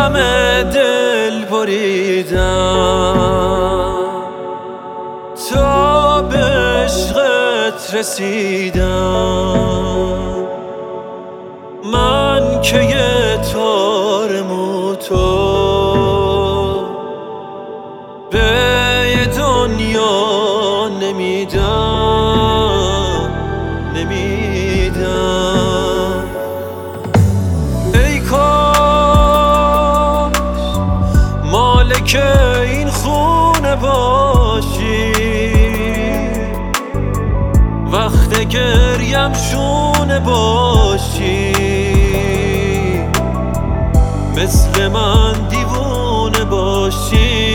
همه دل بریدم تا به عشقت رسیدم. من که یه تار موتو به یه دنیا نمیدم. ای کاش مالک این خونه باشی، وقت گریم شونه باشی، مثل من دیوونه باشی.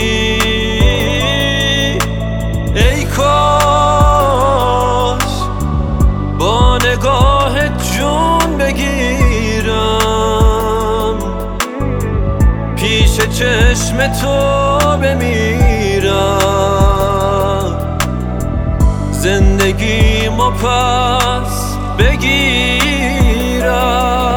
ای کاش با نگاه جون بگیرم، پیش چشم تو بمیرم، زندگیمو پس بگیرم.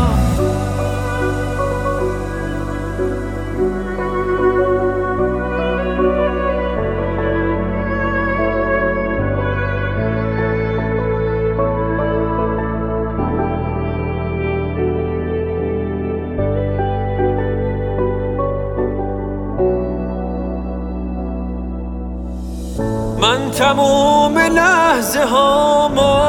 من تموم لحظه هامو،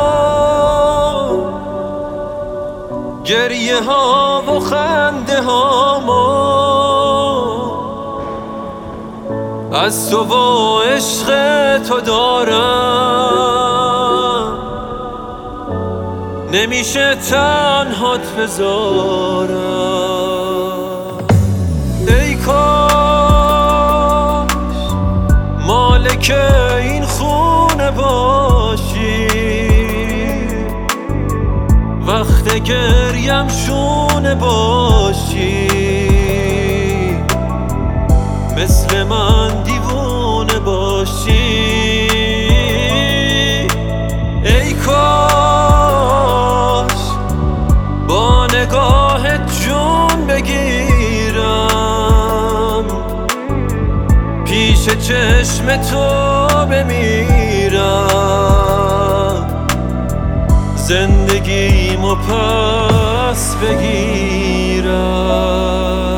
گریه ها و خنده هامو، از تو و عشق تو دارم، نمیشه تنهات بذارم. ای کاش مالک این خونه باشی، وقت گریم شونه باشی، مثل من دیوونه باشی. ای کاش با نگاه جون بگیرم، پیش چشم تو بمیرم، زندگیمو پس بگیرم.